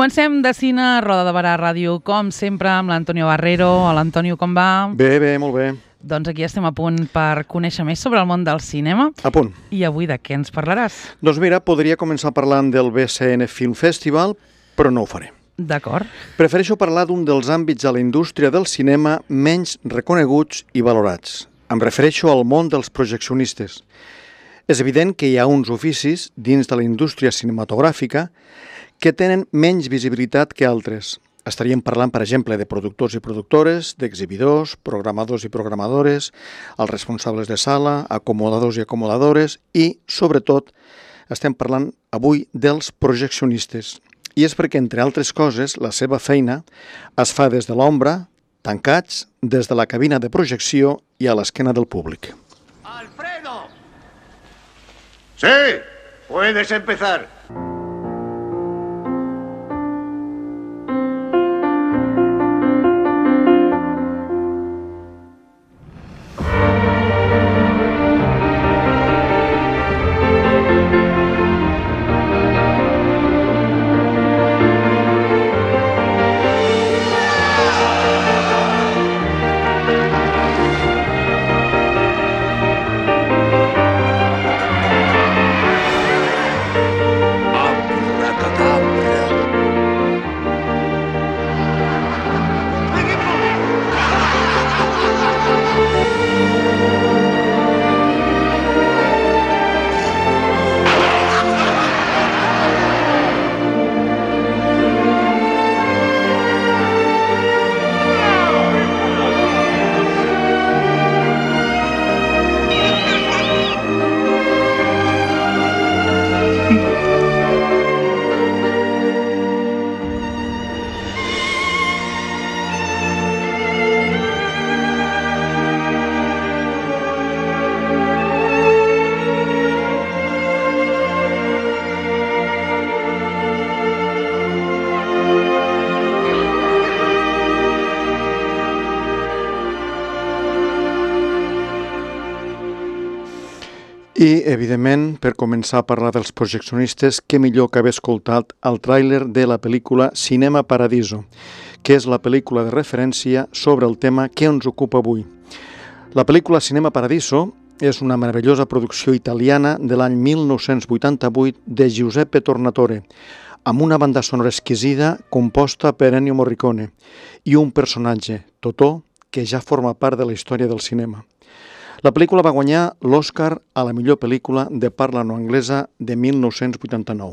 Comencem de cine, Roda de Barà Ràdio, com sempre, amb l'Antonio Barrero. Hola, Antonio, com va? Bé, molt bé. Doncs aquí estem a punt per conèixer més sobre el món del cinema. A punt. I avui de què ens parlaràs? Doncs mira, podria començar parlant del BCN Film Festival, però no ho faré. D'acord. Prefereixo parlar d'un dels àmbits a la indústria del cinema menys reconeguts i valorats. Em refereixo al món dels projeccionistes. És evident que hi ha uns oficis dins de la indústria cinematogràfica que tenen menys visibilitat que altres. Estaríem parlant, per exemple, de productors i productores, d'exhibidors, programadors i programadores, els responsables de sala, acomodadors i acomodadores i, sobretot, estem parlant avui dels projeccionistes. I és perquè, entre altres coses, la seva feina es fa des de l'ombra, tancats, des de la cabina de projecció i a l'esquena del públic. ¡Alfredo! ¡Sí! ¡Puedes empezar! I, evidentment, per començar a parlar dels projeccionistes, què millor que haver escoltat el tràiler de la pel·lícula Cinema Paradiso, que és la pel·lícula de referència sobre el tema que ens ocupa avui. La pel·lícula Cinema Paradiso és una meravellosa producció italiana de l'any 1988 de Giuseppe Tornatore, amb una banda sonora exquisida composta per Ennio Morricone i un personatge, Totò, que ja forma part de la història del cinema. La pel·lícula va guanyar l'Oscar a la millor pel·lícula de parla no anglesa de 1989.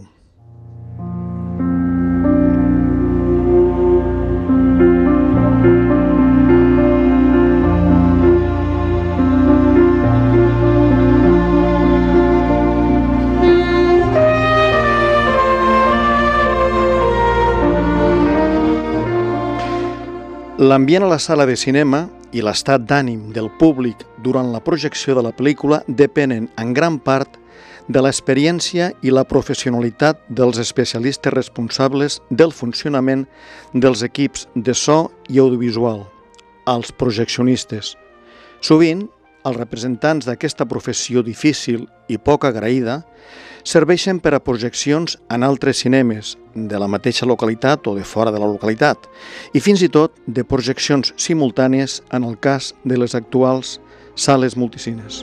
L'ambient a la sala de cinema i l'estat d'ànim del públic durant la projecció de la pel·lícula depenen en gran part de l'experiència i la professionalitat dels especialistes responsables del funcionament dels equips de so i audiovisual, els projeccionistes. Sovint, els representants d'aquesta professió difícil i poc agraïda serveixen per a projeccions en altres cinemes de la mateixa localitat o de fora de la localitat i fins i tot de projeccions simultànies en el cas de les actuals sales multicines.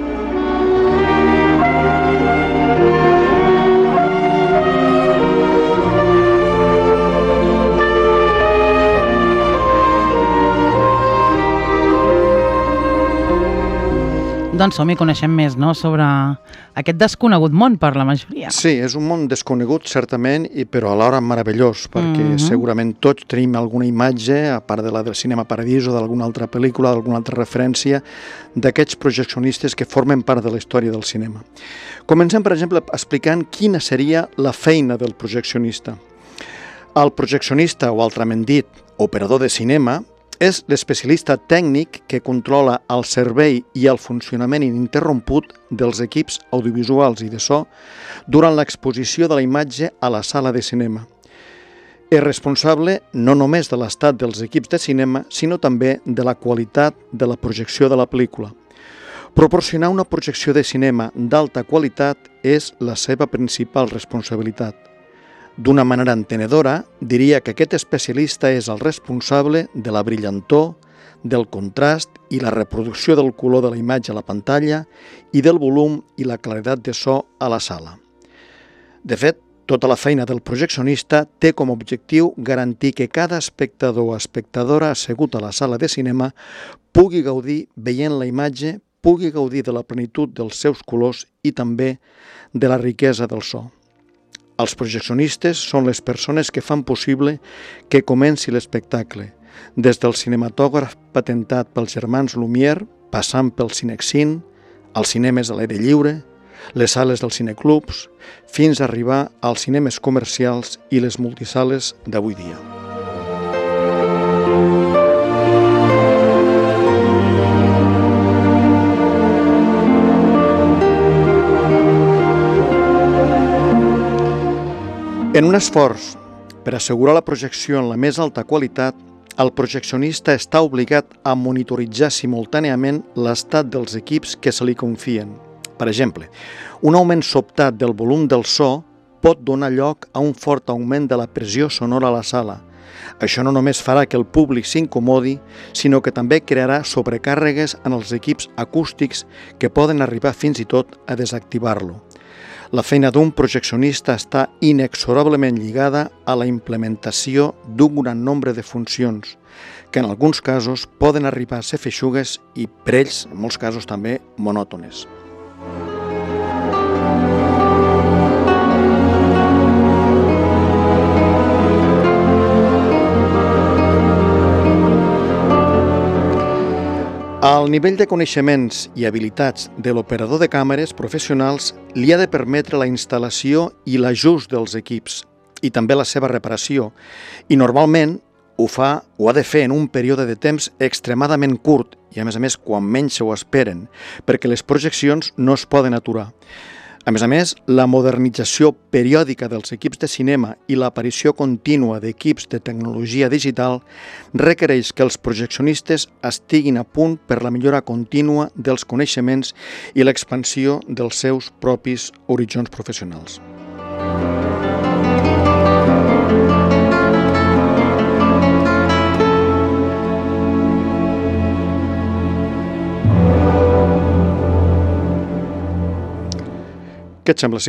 Doncs som i coneixem més, no?, sobre aquest desconegut món per la majoria. Sí, és un món desconegut, certament, però alhora meravellós, perquè segurament tots tenim alguna imatge, a part de la del Cinema Paradiso, d'alguna altra pel·lícula, d'alguna altra referència, d'aquests projeccionistes que formen part de la història del cinema. Comencem, per exemple, explicant quina seria la feina del projeccionista. El projeccionista, o altrament dit, operador de cinema, és l'especialista tècnic que controla el servei i el funcionament ininterromput dels equips audiovisuals i de so durant l'exposició de la imatge a la sala de cinema. És responsable no només de l'estat dels equips de cinema, sinó també de la qualitat de la projecció de la pel·lícula. Proporcionar una projecció de cinema d'alta qualitat és la seva principal responsabilitat. D'una manera entenedora, diria que aquest especialista és el responsable de la brillantor, del contrast i la reproducció del color de la imatge a la pantalla i del volum i la claredat de so a la sala. De fet, tota la feina del projeccionista té com a objectiu garantir que cada espectador o espectadora assegut a la sala de cinema pugui gaudir veient la imatge, pugui gaudir de la plenitud dels seus colors i també de la riquesa del so. Els projeccionistes són les persones que fan possible que comenci l'espectacle, des del cinematògraf patentat pels germans Lumière, passant pel Cinexin, els cinemes a l'aire lliure, les sales dels cineclubs, fins a arribar als cinemes comercials i les multisales d'avui dia. En un esforç per assegurar la projecció en la més alta qualitat, el projeccionista està obligat a monitoritzar simultàniament l'estat dels equips que se li confien. Per exemple, un augment sobtat del volum del so pot donar lloc a un fort augment de la pressió sonora a la sala. Això no només farà que el públic s'incomodi, sinó que també crearà sobrecàrregues en els equips acústics que poden arribar fins i tot a desactivar-lo. La feina d'un projeccionista està inexorablement lligada a la implementació d'un gran nombre de funcions, que en alguns casos poden arribar a ser feixugues i, per ells, en molts casos també, monòtones. El nivell de coneixements i habilitats de l'operador de càmeres professionals li ha de permetre la instal·lació i l'ajust dels equips i també la seva reparació, i normalment ho ha de fer en un període de temps extremadament curt i, a més, quan menys ho esperen, perquè les projeccions no es poden aturar. A més, la modernització periòdica dels equips de cinema i l'aparició contínua d'equips de tecnologia digital requereix que els projeccionistes estiguin a punt per la millora contínua dels coneixements i l'expansió dels seus propis horitzons professionals. Què et sembla, sí?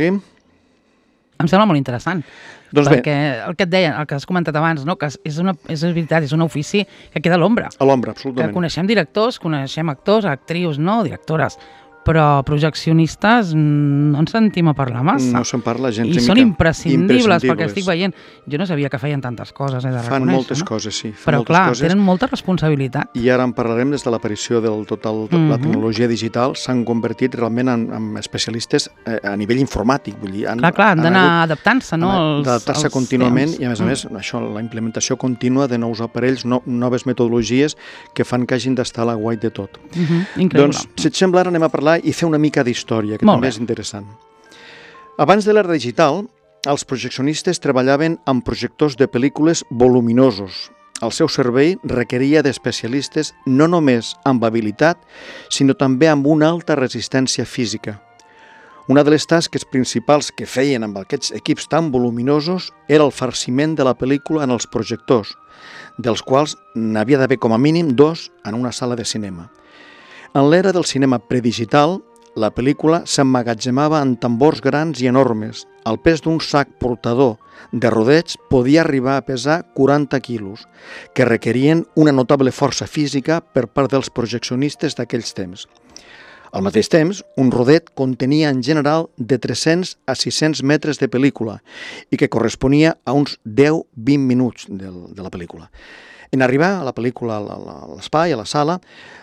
Em sembla molt interessant. Doncs perquè el que et deia, el que has comentat abans, no? Que és veritat, és un ofici que queda a l'ombra. A l'ombra, absolutament. Que coneixem directors, coneixem actors, actrius, no, directores, però projeccionistes no en sentim a parlar massa. No se'n parla gens. I són imprescindibles, perquè estic veient. Jo no sabia que feien tantes coses, he de reconèixer. Fan moltes coses, sí. Però clar, tenen molta responsabilitat. I ara en parlarem des de l'aparició de la tecnologia digital. S'han convertit realment en especialistes a nivell informàtic. Vull dir, han d'anar adaptant-se, no? Adaptar-se contínuament i, a més, això, la implementació contínua de nous aparells, noves metodologies que fan que hagin d'estar a l'aguait de tot. Increïble. Doncs, si et sembla, ara anem a parlar i fer una mica d'història, que també és interessant. Abans de l'era digital, els projeccionistes treballaven amb projectors de pel·lícules voluminosos. El seu servei requeria d'especialistes no només amb habilitat, sinó també amb una alta resistència física. Una de les tasques principals que feien amb aquests equips tan voluminosos era el farciment de la pel·lícula en els projectors, dels quals n'havia d'haver com a mínim 2 en una sala de cinema. En l'era del cinema predigital, la pel·lícula s'emmagatzemava en tambors grans i enormes. El pes d'un sac portador de rodeig podia arribar a pesar 40 quilos, que requerien una notable força física per part dels projeccionistes d'aquells temps. Al mateix temps, un rodet contenia en general de 300 a 600 metres de pel·lícula i que corresponia a uns 10-20 minuts de la pel·lícula. En arribar a la pel·lícula a l'espai, a la sala,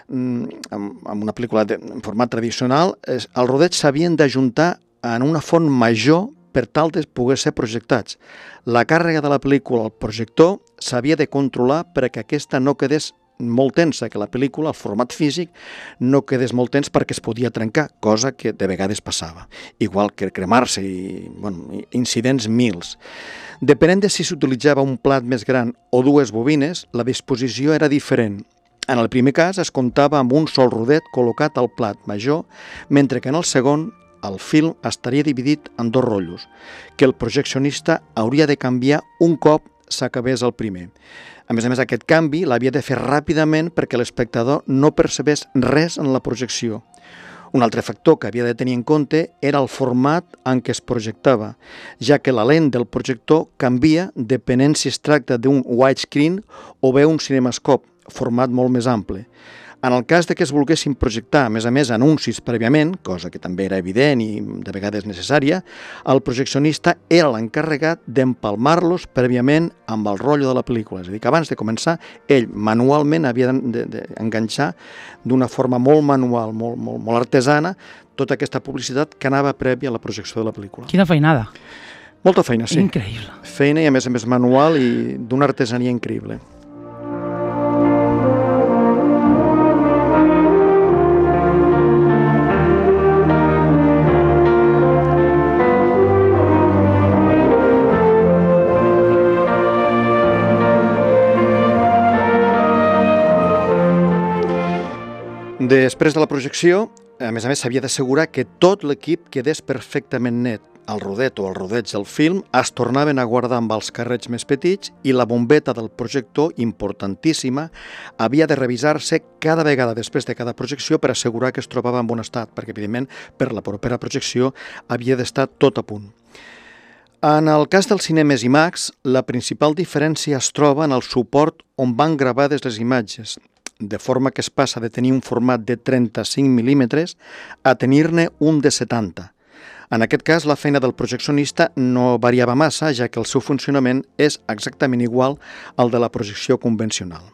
amb una pel·lícula en format tradicional, els rodets s'havien d'ajuntar en una font major per tal de poder ser projectats. La càrrega de la pel·lícula al projector s'havia de controlar perquè aquesta no quedés molt tensa, que la pel·lícula, el format físic, no quedés molt tens perquè es podia trencar, cosa que de vegades passava. Igual que cremar-se i incidents mils. Depenent de si s'utilitzava un plat més gran o 2 bobines, la disposició era diferent. En el primer cas es comptava amb un sol rodet col·locat al plat major, mentre que en el segon el film estaria dividit en 2 rotllos, que el projeccionista hauria de canviar un cop s'acabés el primer. A més, aquest canvi l'havia de fer ràpidament perquè l'espectador no percebés res en la projecció. Un altre factor que havia de tenir en compte era el format en què es projectava, ja que la lent del projector canvia depenent si es tracta d'un widescreen o bé un cinemascope, format molt més ample. En el cas de que es volguessin projectar, a més, anuncis prèviament, cosa que també era evident i de vegades necessària, el projeccionista era l'encarregat d'empalmar-los prèviament amb el rotllo de la pel·lícula. És a dir, que abans de començar, ell manualment havia d'enganxar d'una forma molt manual, molt artesana, tota aquesta publicitat que anava prèvia a la projecció de la pel·lícula. Quina feinada. Molta feina, sí. Increïble. Feina i, a més manual i d'una artesania increïble. Després de la projecció, a més, s'havia d'assegurar que tot l'equip quedés perfectament net. El rodet o el rodeig del film es tornaven a guardar amb els carrets més petits i la bombeta del projector, importantíssima, havia de revisar-se cada vegada després de cada projecció per assegurar que es trobava en bon estat, perquè, evidentment, per la propera projecció havia d'estar tot a punt. En el cas dels cinemes IMAX, la principal diferència es troba en el suport on van gravades les imatges, de forma que es passa de tenir un format de 35 mil·límetres a tenir-ne un de 70. En aquest cas, la feina del projeccionista no variava massa, ja que el seu funcionament és exactament igual al de la projecció convencional.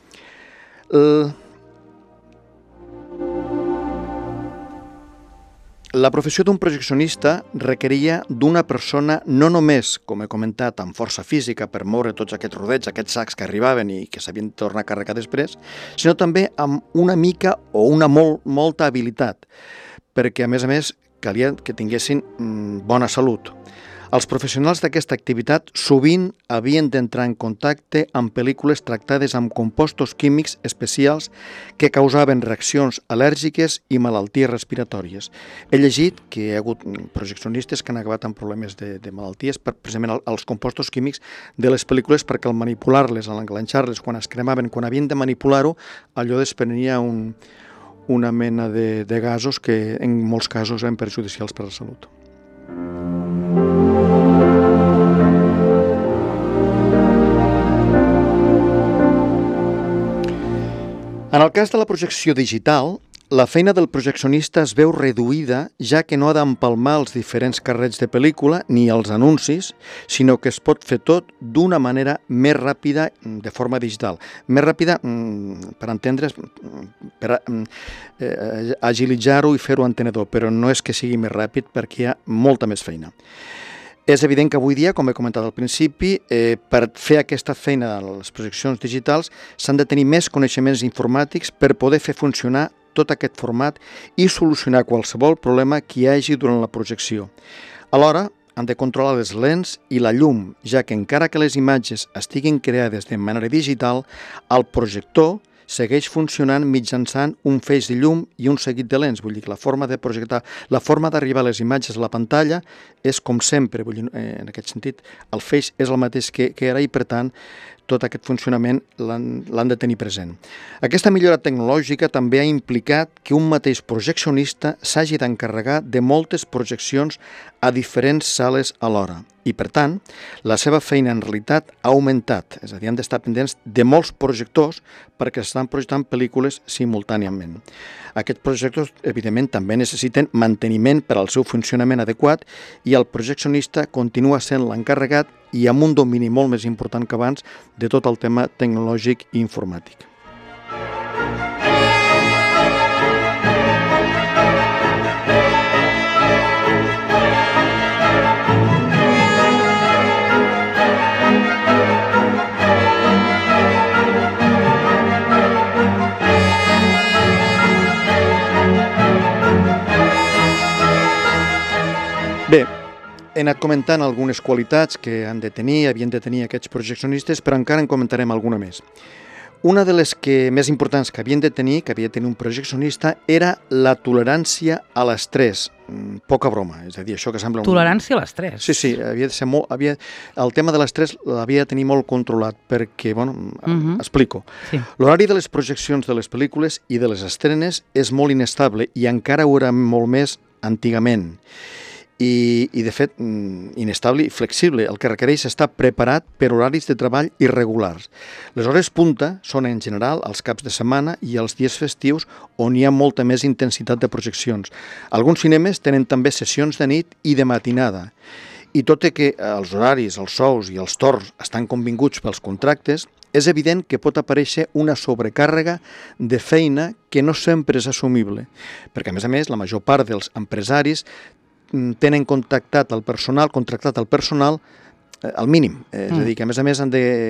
La professió d'un projeccionista requeria d'una persona no només, com he comentat, amb força física per moure tots aquests rodets, aquests sacs que arribaven i que s'havien de tornar a carregar després, sinó també amb una mica o una molta habilitat, perquè, a més, calia que tinguessin bona salut. Els professionals d'aquesta activitat sovint havien d'entrar en contacte amb pel·lícules tractades amb compostos químics especials que causaven reaccions al·lèrgiques i malalties respiratòries. He llegit que hi ha hagut projeccionistes que han acabat amb problemes de malalties per precisament els compostos químics de les pel·lícules, perquè al manipular-les, al enganxar-les, quan es cremaven, quan havien de manipular-ho, allò desprenia una mena de gasos que en molts casos eren perjudicials per a la salut. En el cas de la projecció digital, la feina del projeccionista es veu reduïda, ja que no ha d'empalmar els diferents carrets de pel·lícula ni els anuncis, sinó que es pot fer tot d'una manera més ràpida de forma digital. Més ràpida, per entendre's, per agilitzar-ho i fer-ho entenedor, però no és que sigui més ràpid perquè hi ha molta més feina. És evident que avui dia, com he comentat al principi, per fer aquesta feina de les projeccions digitals s'han de tenir més coneixements informàtics per poder fer funcionar tot aquest format i solucionar qualsevol problema que hi hagi durant la projecció. Alhora, han de controlar les lents i la llum, ja que encara que les imatges estiguin creades de manera digital, el projector segueix funcionant mitjançant un feix de llum i un seguit de lents. Vull dir que la forma de projectar, la forma d'arribar a les imatges a la pantalla és com sempre. Vull dir, en aquest sentit, el feix és el mateix que era i, per tant, tot aquest funcionament l'han de tenir present. Aquesta millora tecnològica també ha implicat que un mateix projeccionista s'hagi d'encarregar de moltes projeccions a diferents sales alhora. I, per tant, la seva feina en realitat ha augmentat, és a dir, han d'estar pendents de molts projectors perquè estan projectant pel·lícules simultàniament. Aquests projectors, evidentment, també necessiten manteniment per al seu funcionament adequat i el projeccionista continua sent l'encarregat i amb un domini molt més important que abans de tot el tema tecnològic i informàtic. Bé, he anat comentant algunes qualitats que havien de tenir aquests projeccionistes, però encara en comentarem alguna més. Una de les més importants que havia de tenir un projeccionista, era la tolerància a l'estrès. Poca broma, és a dir, això que sembla... Tolerància a l'estrès. Sí, havia de ser molt... El tema de l'estrès l'havia de tenir molt controlat, perquè, explico. Sí. L'horari de les projeccions de les pel·lícules i de les estrenes és molt inestable, i encara ho era molt més antigament. I de fet, inestable i flexible, el que requereix estar preparat per horaris de treball irregulars. Les hores punta són, en general, els caps de setmana i els dies festius, on hi ha molta més intensitat de projeccions. Alguns cinemes tenen també sessions de nit i de matinada. I tot i que els horaris, els sous i els torns estan convinguts pels contractes, és evident que pot aparèixer una sobrecàrrega de feina que no sempre és assumible, perquè, a més, la major part dels empresaris tenen contractat el personal al mínim. És a dir, que a més han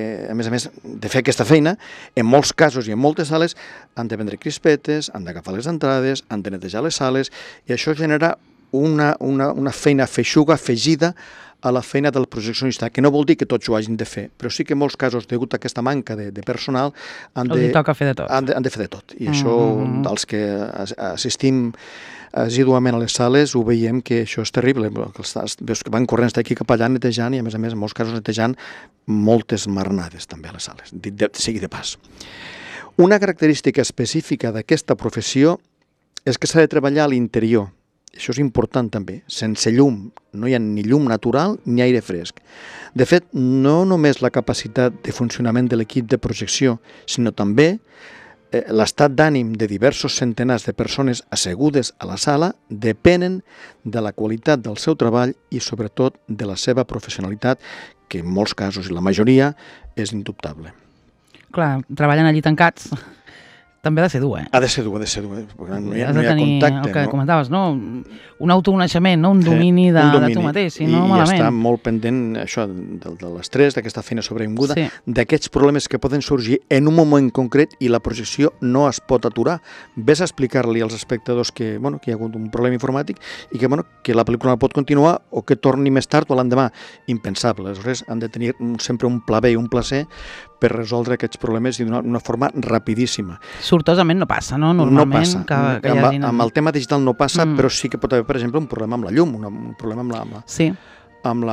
de fer aquesta feina, en molts casos i en moltes sales han de vendre crispetes, han d'agafar les entrades, han de netejar les sales, i això genera una feina feixuga afegida a la feina del projeccionista, que no vol dir que tots ho hagin de fer, però sí que en molts casos, degut a aquesta manca de personal, han de fer de tot. I això, dels que assistim assiduament a les sales, ho veiem que això és terrible. Veus que van corrents d'aquí cap allà netejant, i a més, en molts casos netejant moltes marnades també a les sales, sigui de pas. Una característica específica d'aquesta professió és que s'ha de treballar a l'interior. Això és important també. Sense llum, no hi ha ni llum natural ni aire fresc. De fet, no només la capacitat de funcionament de l'equip de projecció, sinó també l'estat d'ànim de diversos centenars de persones assegudes a la sala depenen de la qualitat del seu treball i, sobretot, de la seva professionalitat, que en molts casos, i la majoria, és indubtable. Clar, treballen allí tancats. També ha de ser dur, Ha de ser dur, perquè no hi ha El contacte. que comentaves, no? Un autoconeixement, no? Un domini de tu mateix, si no malament. I està molt pendent això de l'estrès, d'aquesta feina sobrevinguda, d'aquests problemes que poden sorgir en un moment concret i la projecció no es pot aturar. Ves a explicar-li als espectadors que hi ha hagut un problema informàtic i que la pel·lícula no pot continuar o que torni més tard o l'endemà. Impensable. Aleshores, han de tenir sempre un pla bé i un plaer per resoldre aquests problemes i d'una forma rapidíssima. Sortosament no passa, no? Normalment no passa. Amb el tema digital no passa, però sí que pot haver, per exemple, un problema amb la llum, un problema amb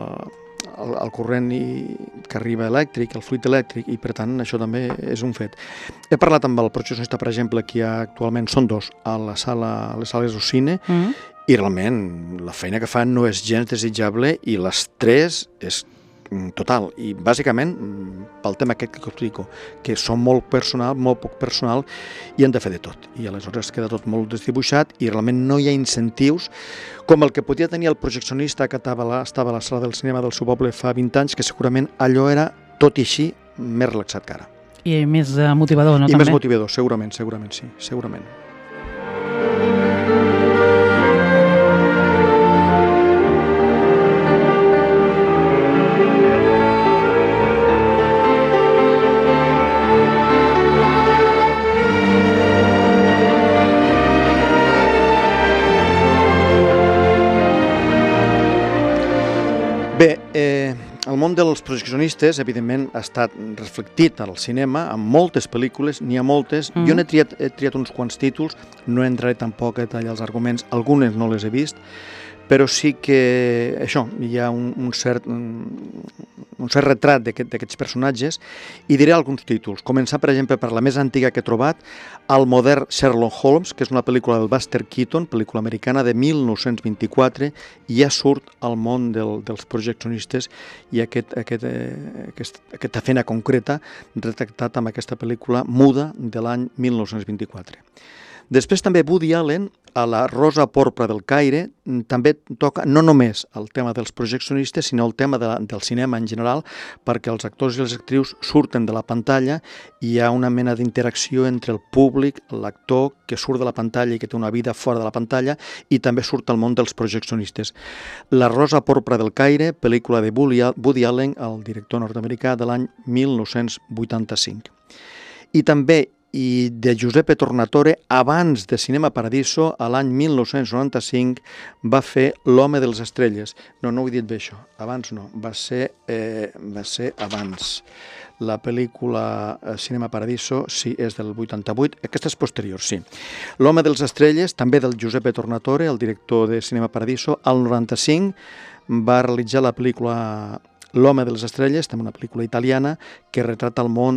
el corrent que arriba elèctric, el fluid elèctric, i per tant això també és un fet. He parlat amb el projeccionista, per exemple, que actualment són dos a les sales d'Ocine, i realment la feina que fan no és gens desitjable i l'estrès és total, i bàsicament pel tema aquest que explico, que són molt poc personal i han de fer de tot, i aleshores queda tot molt desdibuixat i realment no hi ha incentius com el que podia tenir el projeccionista que estava a la sala del cinema del seu poble fa 20 anys, que segurament allò era, tot i així, més relaxat que ara. I més motivador, no? I més motivador, segurament sí, segurament. Bé, el món dels projeccionistes, evidentment, ha estat reflectit al cinema, amb moltes pel·lícules, n'hi ha moltes. Jo n'he triat uns quants títols, no entraré tampoc a detallar els arguments, algunes no les he vist, però sí que això, hi ha un cert retrat d'aquests personatges, i diré alguns títols. Començar, per exemple, per la més antiga que he trobat, el modern Sherlock Holmes, que és una pel·lícula del Buster Keaton, pel·lícula americana de 1924, i ja surt al món dels projeccionistes i aquesta feina concreta retractat amb aquesta pel·lícula muda de l'any 1924. Després també Woody Allen, a La Rosa Porpra del Caire, també toca no només el tema dels projeccionistes, sinó el tema del cinema en general, perquè els actors i les actrius surten de la pantalla i hi ha una mena d'interacció entre el públic, l'actor que surt de la pantalla i que té una vida fora de la pantalla, i també surt al món dels projeccionistes. La Rosa Porpra del Caire, pel·lícula de Woody Allen, el director nord-americà de l'any 1985. I també i de Giuseppe Tornatore, abans de Cinema Paradiso, a l'any 1995, va fer L'home de les estrelles. No ho he dit bé això, abans no, va ser abans. La pel·lícula Cinema Paradiso, sí, és del 88, aquesta és posterior, sí. L'home de les estrelles, també del Giuseppe Tornatore, el director de Cinema Paradiso, al 95 va realitzar la pel·lícula L'home de les estrelles, també una pel·lícula italiana que retrata el món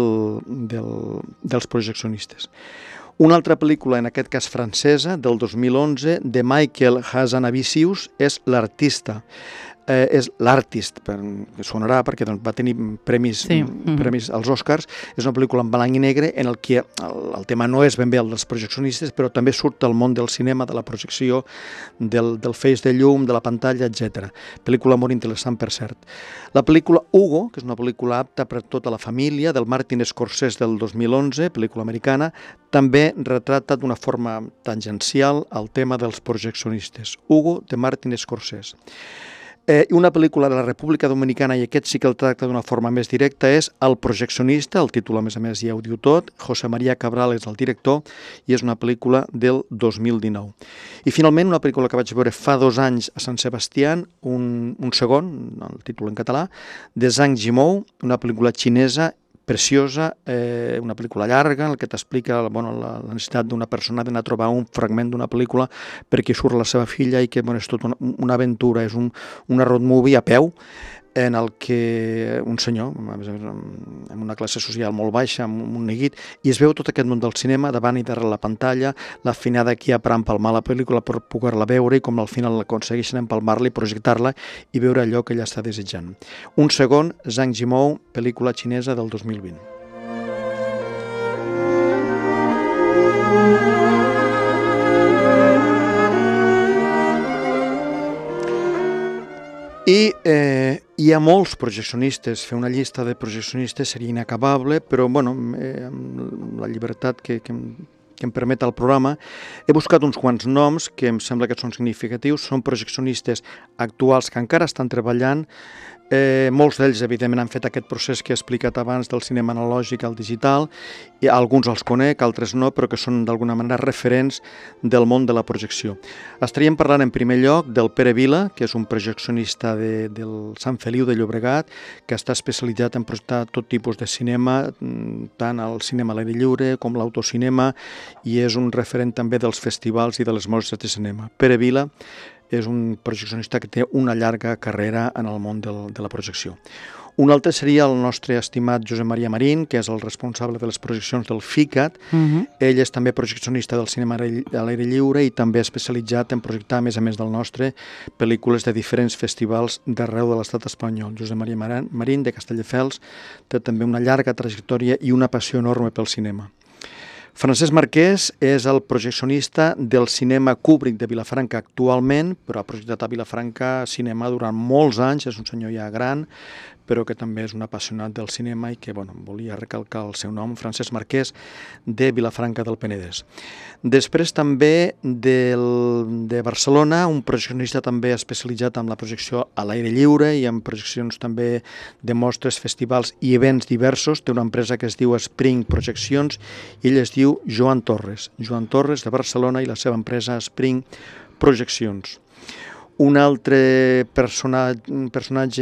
dels projeccionistes. Una altra pel·lícula, en aquest cas francesa, del 2011, de Michael Hazanavicius, és L'artista. És l'Artist, que sonarà perquè va tenir premis als Oscars. És una pel·lícula en blanc i negre en el que el tema no és ben bé el dels projeccionistes, però també surt el món del cinema, de la projecció, del feix de llum, de la pantalla, etc. Pel·lícula molt interessant, per cert. La pel·lícula Hugo, que és una pel·lícula apta per tota la família, del Martin Scorsese del 2011, pel·lícula americana, també retrata d'una forma tangencial el tema dels projeccionistes. Hugo, de Martin Scorsese. Una pel·lícula de la República Dominicana, i aquest sí que el tracta d'una forma més directa, és El projeccionista, el títol a més ja ho diu tot, José María Cabral és el director, i és una pel·lícula del 2019. I finalment una pel·lícula que vaig veure fa 2 anys a Sant Sebastián, un segon, el títol en català, de Zhang Yimou, una pel·lícula xinesa preciosa, una pel·lícula llarga en què t'explica la necessitat d'una persona d'anar a trobar un fragment d'una pel·lícula perquè surt la seva filla i que és tota una aventura, és una road movie a peu en el que un senyor, amb una classe social molt baixa, amb un neguit, i es veu tot aquest món del cinema davant i darrere la pantalla, l'afinada que hi ha per empalmar la pel·lícula per poder-la veure i com al final aconsegueixen empalmar-la i projectar-la i veure allò que ella està desitjant. Un segon, Zhang Yimou, pel·lícula xinesa del 2020. I hi ha molts projeccionistes, fer una llista de projeccionistes seria inacabable, però amb la llibertat que em permet el programa, he buscat uns quants noms que em sembla que són significatius, són projeccionistes actuals que encara estan treballant. Molts d'ells, evidentment, han fet aquest procés que he explicat abans del cinema analògic al digital, i alguns els conec, altres no, però que són d'alguna manera referents del món de la projecció. Estaríem parlant en primer lloc del Pere Vila, que és un projeccionista del Sant Feliu de Llobregat, que està especialitzat en projectar tot tipus de cinema, tant el cinema a l'aire lliure com l'autocinema, i és un referent també dels festivals i de les mostres de cinema. Pere Vila és un projeccionista que té una llarga carrera en el món de la projecció. Un altre seria el nostre estimat Josep Maria Marín, que és el responsable de les projeccions del FICAT. Ell és també projeccionista del cinema a l'aire lliure i també especialitzat en projectar, a més del nostre, pel·lícules de diferents festivals d'arreu de l'estat espanyol. Josep Maria Marín, de Castelldefels, té també una llarga trajectòria i una passió enorme pel cinema. Francesc Marquès és el projeccionista del cinema Kubrick de Vilafranca actualment, però ha projectat a Vilafranca cinema durant molts anys, és un senyor ja gran, però que també és un apassionat del cinema i que volia recalcar el seu nom, Francesc Marquès, de Vilafranca del Penedès. Després també de Barcelona, un projeccionista també especialitzat en la projecció a l'aire lliure i en projeccions també de mostres, festivals i events diversos. Té una empresa que es diu Spring Projeccions i ell es diu Joan Torres. Joan Torres de Barcelona i la seva empresa Spring Projeccions. Un altre personatge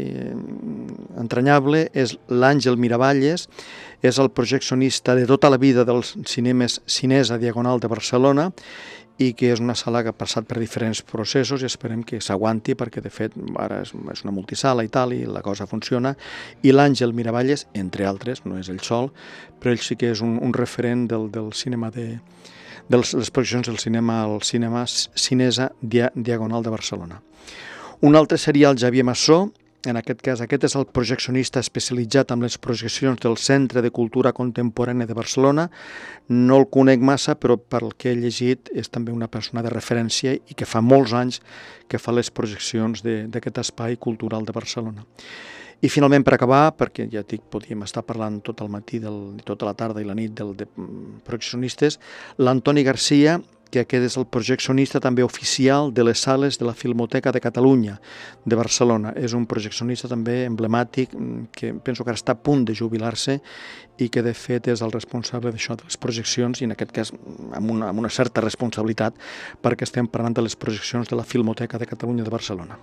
entranyable és l'Àngel Miravalles, és el projeccionista de tota la vida dels cinemes Cinesa Diagonal de Barcelona i que és una sala que ha passat per diferents processos i esperem que s'aguanti perquè de fet ara és una multisala i tal i la cosa funciona. I l'Àngel Miravalles, entre altres, no és ell sol, però ell sí que és un referent del cinema de les projeccions del cinema al cinema Cinesa Diagonal de Barcelona. Un altre seria el Xavier Massó. En aquest cas, aquest és el projeccionista especialitzat en les projeccions del Centre de Cultura Contemporània de Barcelona. No el conec massa, però pel que he llegit és també una persona de referència i que fa molts anys que fa les projeccions d'aquest espai cultural de Barcelona. I finalment, per acabar, perquè ja dic, podíem estar parlant tot el matí, tota la tarda i la nit de projeccionistes, l'Antoni Garcia, que aquest és el projeccionista també oficial de les sales de la Filmoteca de Catalunya, de Barcelona. És un projeccionista també emblemàtic, que penso que ara està a punt de jubilar-se i que de fet és el responsable d'això, de les projeccions, i en aquest cas amb una certa responsabilitat, perquè estem parlant de les projeccions de la Filmoteca de Catalunya de Barcelona.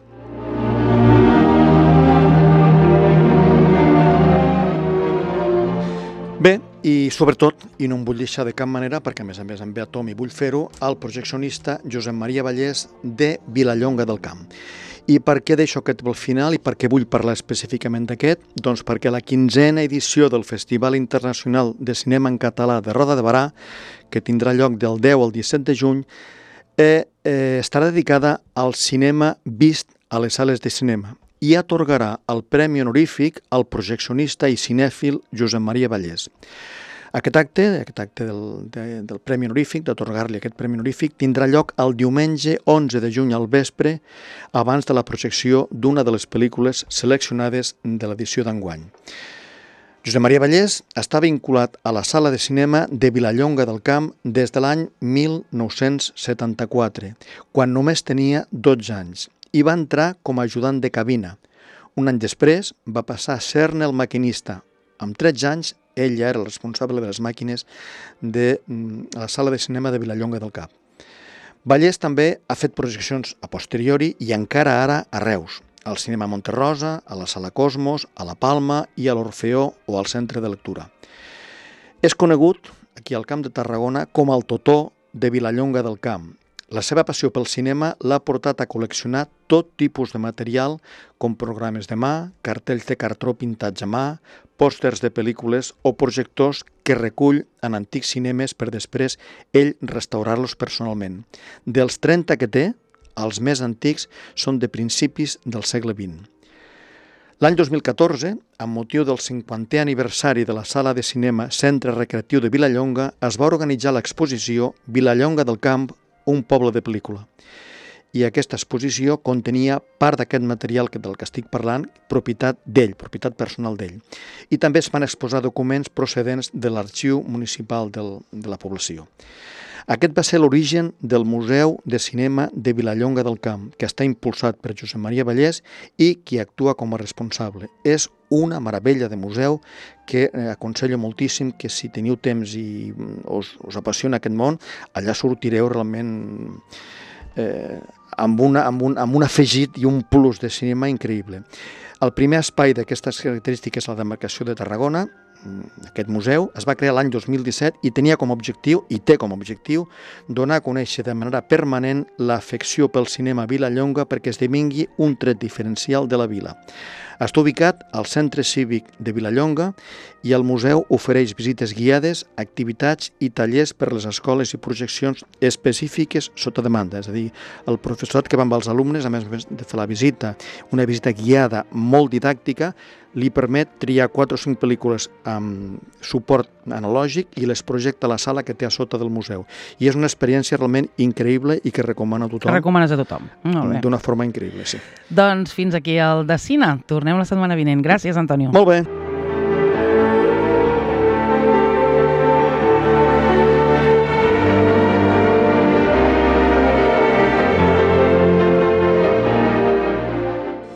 Bé, i sobretot, i no em vull deixar de cap manera, perquè a més em ve a tom i vull fer-ho, el projeccionista Josep Maria Vallès de Vilallonga del Camp. I per què deixo aquest pel final i per què vull parlar específicament d'aquest? Doncs perquè la 15a edició del Festival Internacional de Cinema en Català de Roda de Barà, que tindrà lloc del 10 al 17 de juny, estarà dedicada al cinema vist a les sales de cinema i atorgarà el Premi Honorífic al projeccionista i cinèfil Josep Maria Vallès. Aquest acte del Premi Honorífic, d'atorgar-li aquest Premi Honorífic, tindrà lloc el diumenge 11 de juny al vespre, abans de la projecció d'una de les pel·lícules seleccionades de l'edició d'enguany. Josep Maria Vallès està vinculat a la sala de cinema de Vilallonga del Camp des de l'any 1974, quan només tenia 12 anys, i va entrar com a ajudant de cabina. Un any després va passar a ser-ne el maquinista. Amb 13 anys, ell ja era el responsable de les màquines de la sala de cinema de Vilallonga del Camp. Vallès també ha fet projeccions a posteriori i encara ara a Reus, al cinema Monterrosa, a la Sala Cosmos, a la Palma i a l'Orfeó o al Centre de Lectura. És conegut, aquí al Camp de Tarragona, com el Totó de Vilallonga del Camp. La seva passió pel cinema l'ha portat a col·leccionar tot tipus de material, com programes de mà, cartells de cartró pintats a mà, pòsters de pel·lícules o projectors que recull en antics cinemes per després ell restaurar-los personalment. Dels 30 que té, els més antics són de principis del segle XX. L'any 2014, amb motiu del 50è aniversari de la sala de cinema Centre Recreatiu de Vilallonga, es va organitzar l'exposició Vilallonga del Camp, un poble de pel·lícula. I aquesta exposició contenia part d'aquest material del que estic parlant, propietat d'ell, propietat personal d'ell. I també es van exposar documents procedents de l'arxiu municipal de la població. Aquest va ser l'origen del Museu de Cinema de Vilallonga del Camp, que està impulsat per Josep Maria Vallès i qui actua com a responsable. És una meravella de museu que aconsello moltíssim que si teniu temps i us apassiona aquest món, allà sortireu realment amb un afegit i un plus de cinema increïble. El primer espai d'aquestes característiques és la demarcació de Tarragona. Aquest museu es va crear l'any 2017 i tenia com a objectiu, i té com a objectiu, donar a conèixer de manera permanent l'afecció pel cinema a Vilallonga perquè esdevingui un tret diferencial de la vila. Està ubicat al Centre Cívic de Vilallonga i el museu ofereix visites guiades, activitats i tallers per les escoles i projeccions específiques sota demanda. És a dir, el professorat que va amb els alumnes, a més de fer la visita, una visita guiada molt didàctica, li permet triar 4 o 5 pel·lícules amb suport analògic i les projecta a la sala que té a sota del museu. I és una experiència realment increïble i que recomano a tothom. Que recomanes a tothom. D'una forma increïble, sí. Doncs fins aquí el de Cine. Tornem la setmana vinent. Gràcies, Antonio. Molt bé.